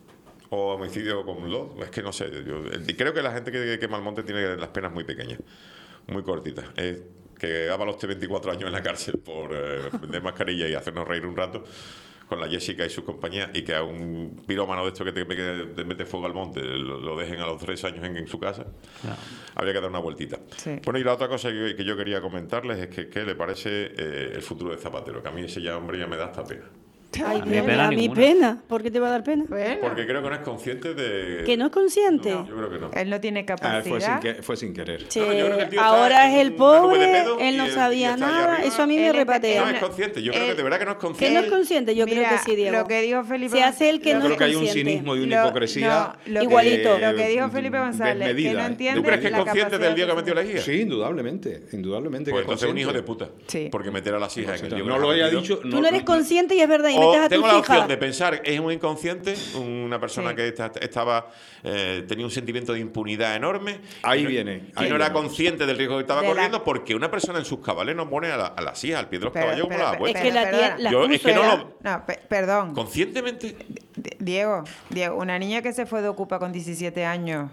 O homicidio con los. Es que no sé. Yo, y creo que la gente que quema el monte tiene las penas muy pequeñas, muy cortitas. Es que Ábalos esté veinticuatro años en la cárcel por eh, vender mascarilla y hacernos reír un rato con la Jessica y sus compañías, y que a un pirómano de esto que te, que te mete fuego al monte lo, lo dejen a los tres años en, en su casa. No. Habría que dar una vueltita. Sí. Bueno, y la otra cosa que, que yo quería comentarles es que qué le parece eh, el futuro de Zapatero, que a mí ese ya hombre ya me da hasta pena. Ay, A mí pena, pena a mí ninguna. pena. ¿Por qué te va a dar pena? Bueno, Porque creo que no es consciente de... ¿Que no es consciente? No, yo creo que no. él no tiene Ah, fue, sin capacidad. que- fue sin querer. Sí, No, yo creo que el tío está ahora es en el una nube de pobre, pedo él y no el- y sabía está ahí nada, arriba. eso a mí Él me está- repatea. No es consciente, yo creo que él- de verdad que no es Que consciente. no es consciente, yo creo Mira, que sí, Diego. Lo que dijo Felipe Se hace el que González- no Creo es que hay un consciente. cinismo y una Lo- hipocresía. no, lo que- igualito. lo que dijo Felipe González, que desmedida, no ¿eh? entiende ¿Tú crees que es la consciente del día que capacidad metió la hija? Sí, indudablemente, indudablemente. Pues que es entonces un hijo de consciente. puta. Sí. Porque meter a las hijas en el lío que No les lo ha haya metido. dicho. Tú no eres consciente y es verdad, y O metes a tengo tus la opción hijas. de pensar, es un inconsciente, una persona Sí. que esta- estaba eh, tenía un sentimiento de impunidad enorme. Ahí y no- viene, Y ahí no era viene. consciente del riesgo que estaba De la- corriendo, porque una persona en sus cabales no pone a, la- a las hijas al pie de los Pero- caballos como pero- la pero- Es abuela. que la tía perdona. la Yo- es puso que no era- lo- No, pe- perdón. Conscientemente. D- Diego, Diego, una niña que se fue de Ocupa con diecisiete años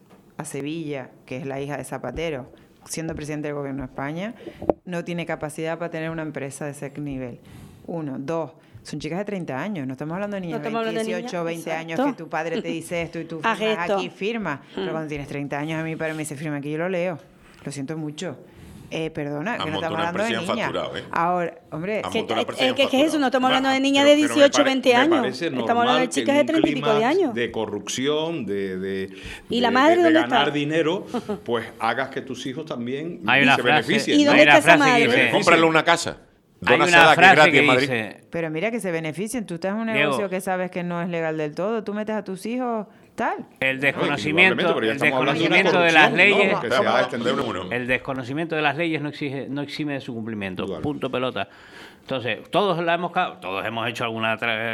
a Sevilla, que es la hija de Zapatero, siendo presidente del gobierno de España, no tiene capacidad para tener una empresa de ese nivel. Uno. Dos. Son chicas de treinta años, no estamos hablando de niñas No de estamos hablando de dieciocho, niñas, veinte años exacto. que tu padre te dice esto y tú Haz firmas esto. aquí, firma. Pero Mm. cuando tienes treinta años, a mi padre me dice, firma aquí, yo lo leo. Lo siento mucho. Eh, perdona, que Han no estamos montado una hablando de empresa y han niñas. facturado, ¿eh? Ahora, hombre, Han Que- montado una es empresa y han que, que es eso, facturado. no estamos hablando de niñas Pero- de pero me dieciocho, pare- veinte me años. parece Estamos hablando normal de que chicas en de un treinta y pico de clima años. de corrupción, de, de, ¿Y de- la madre de- de dónde ganar está? dinero, pues hagas que tus hijos también Hay una se frase, beneficien. ¿Y ¿no? dónde hay una está esa frase que madre? dice... Cómprale una casa. Hay Dona una Sala, que es frase gratis que en Madrid. dice... pero mira que se beneficien. Tú estás en un Diego. negocio que sabes que no es legal del todo. Tú metes a tus hijos tal. El No, desconocimiento, indudablemente, pero ya el estamos hablando de una desconocimiento de las corrupción, leyes, ¿no? Que se Vamos va a a extender. de uno en uno. el desconocimiento de las leyes no exige, no exime de su cumplimiento. Indudablemente. Punto pelota. Entonces, todos la hemos ca- todos hemos hecho algún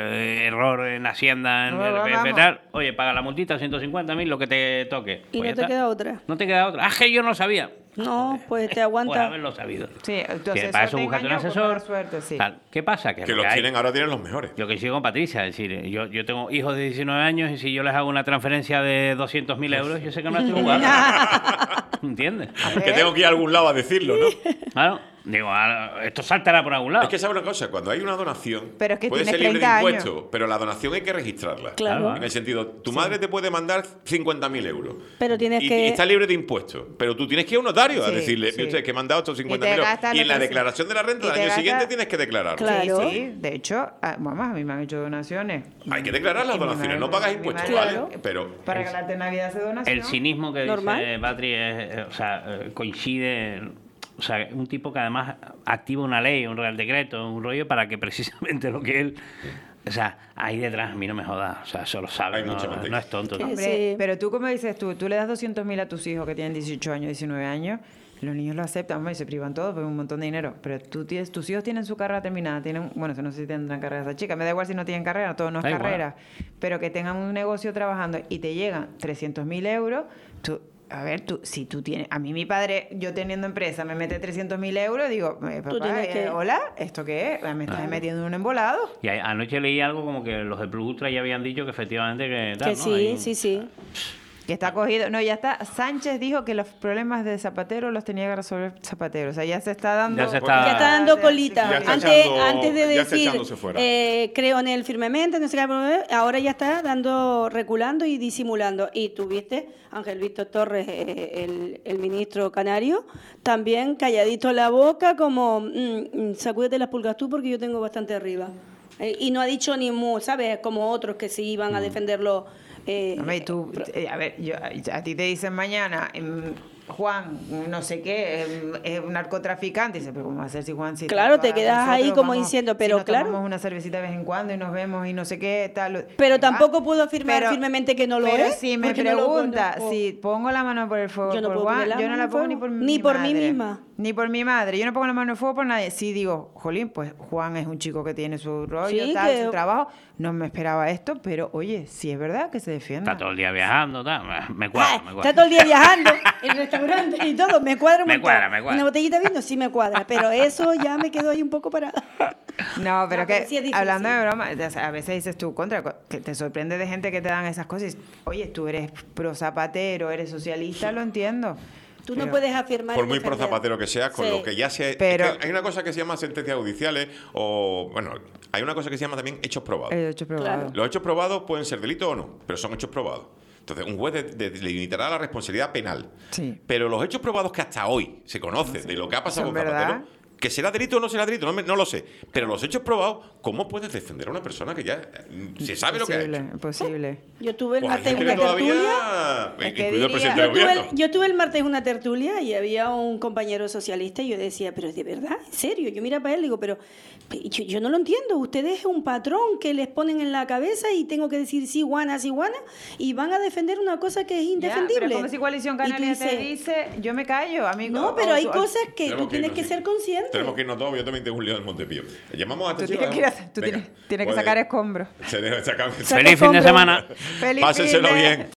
error en Hacienda, en No, el vamos. P F tal. Oye, paga la multita, ciento cincuenta mil, lo que te toque. Y Pues no ya te está. queda otra. No te queda otra. Ah, que yo no lo sabía. No, pues te Por aguanta. haberlo sabido. Sí, Que entonces para eso búscate un asesor. Suerte, sí. Tal. ¿Qué pasa? Que, Que lo los que hay- tienen, ahora tienen los mejores. Yo que sigo con Patricia, es decir, yo, yo tengo hijos de diecinueve años y si yo les hago una transferencia de doscientos mil euros, yo sé que no la estoy jugando. ¿Entiendes? Que tengo que ir a algún lado a decirlo, ¿no? Claro. Digo, ah, esto saltará por algún lado. Es que sabe una cosa, cuando hay una donación, Pero es que puede ser tienes libre de treinta impuestos, pero la donación hay que registrarla. Claro. En el sentido, tu madre te puede mandar cincuenta mil euros. Pero tienes y, que- y está libre de impuestos. Pero tú tienes que ir a un notario a Sí, decirle, sí. mire usted, que he mandado estos cincuenta mil te euros. gastas Y lo en la que sí. declaración de la renta Y del te año gastas- siguiente tienes que declararlo. Claro. Sí, sí. De hecho, ah, mamá, a mí me han hecho donaciones. Hay que declarar las Y mi donaciones, madre- no pagas mi impuestos, madre- ¿vale? Claro. Pero Para regalarte en Navidad hace donación. El cinismo que Normal. dice Patri es, eh, o sea, eh, coincide, o sea, un tipo que además activa una ley, un real decreto, un rollo para que precisamente lo que él, o sea, ahí detrás a mí no me jodas, o sea, eso lo sabe, Hay no, mucha manteca. no es tonto. Sí. ¿no? Hombre, pero tú, como dices tú, tú le das doscientos mil a tus hijos que tienen dieciocho años, diecinueve años, los niños lo aceptan, hombre, y se privan todos, pues un montón de dinero. Pero tú tienes, tus hijos tienen su carrera terminada, tienen, bueno, no sé si tendrán carrera esa chica, me da igual si no tienen carrera, todo no es Da igual. carrera, pero que tengan un negocio trabajando y te llegan trescientos mil euros, tú... A ver, tú, si tú tienes... A mí mi padre, yo teniendo empresa, me mete trescientos mil euros, digo, eh, Tú papá, tienes eh, que- hola, ¿esto qué es? Me estás metiendo en un embolado. Y a- anoche leí algo como que los de Plus Ultra ya habían dicho que efectivamente que tal, Que ¿no? sí, Hay un- sí, sí. Que está cogido. No, ya está. Sánchez dijo que los problemas de Zapatero los tenía que resolver Zapatero. O sea, ya se está dando. Ya se está- Ya está dando Sí, colita. sí, Ya está Antes, echando- antes de ya está decir, echándose fuera. eh, creo en el firmemente, no sé qué, ahora ya está dando, reculando y disimulando. Y tuviste, Ángel Víctor Torres, eh, el, el ministro canario, también calladito la boca, como, mm, mm, sacúdete las pulgas tú porque yo tengo bastante arriba. Eh, y no ha dicho ni mu, ¿sabes? Como otros que sí iban a defenderlo. Eh, Hombre, y tú, eh, a ver, yo, a ti te dicen mañana, em, Juan, no sé qué, em, es un narcotraficante. Y dices, pero ¿cómo va a ser si Juan sí Claro, está te para quedas ahí nosotros? como Vamos, diciendo, si pero nos claro. tomamos una cervecita de vez en cuando y nos vemos y no sé qué, tal. Pero Ah, tampoco puedo afirmar pero- firmemente que no lo pero es. si me porque no lo pregunta conozco. si pongo la mano por el fuego Yo no por puedo Juan, poner la yo no mano la en pongo fuego. ni por Ni mi por mí madre. misma. Ni por mi madre. Yo no pongo la mano en el fuego por nadie. Sí digo, jolín, pues Juan es un chico que tiene su rollo, Sí, tal, que- su trabajo. No me esperaba esto, pero oye, sí es verdad que se defienda. Está todo el día viajando, tal, me cuadra, Ah, me está cuadra. todo el día viajando en restaurantes y todo, me cuadra un Me montón. cuadra, me cuadra. Una botellita de vino sí me cuadra, pero eso ya me quedó ahí un poco parada. No, pero No, que pero sí es difícil. hablando de broma, o sea, a veces dices tú contra, que te sorprende de gente que te dan esas cosas. y, Oye, tú eres pro Zapatero, eres socialista, lo entiendo. Tú no Pero- puedes afirmar. por y muy pro defender. zapatero que sea, con Sí. lo que ya se... Pero- es que hay una cosa que se llama sentencias judiciales o... Bueno, hay una cosa que se llama también hechos probados. He hecho probado. Claro. Los hechos probados pueden ser delitos o no, pero son hechos probados. Entonces, un juez de- de- delimitará la responsabilidad penal. Sí. Pero los hechos probados que hasta hoy se conoce de lo que ha pasado Son con Zapatero, verdad. que será delito o no será delito, no, me- no lo sé. Pero los hechos probados, ¿cómo puedes defender a una persona que ya eh, se sabe lo que ha Imposible, hecho? imposible. Yo tuve el Pues hay martes gente una que todavía, tertulia. Es que incluido el diría- presidente Yo del tuve, gobierno. el, yo tuve el martes una tertulia y había un compañero socialista y yo decía, pero de verdad, en serio, yo mira para él y digo, pero yo, yo no lo entiendo, ustedes es un patrón que les ponen en la cabeza y tengo que decir sí, guana, sí, guana, y van a defender una cosa que es Ya, indefendible. pero es como si Coalición Y tú Canaria te dices, dice, yo me callo, amigo. no, pero o hay tú- cosas que Tenemos tú tienes irnos, que sí. ser consciente. Tenemos que irnos todos, yo también tengo un lío en Montepío. Llamamos a Tú este tienes chico, que, ir a- tú venga, tienes, tienes que puede- sacar escombros. Se debe sacar- Saca Feliz fin de sombra. semana. Feliz Pásenselo fin de- bien.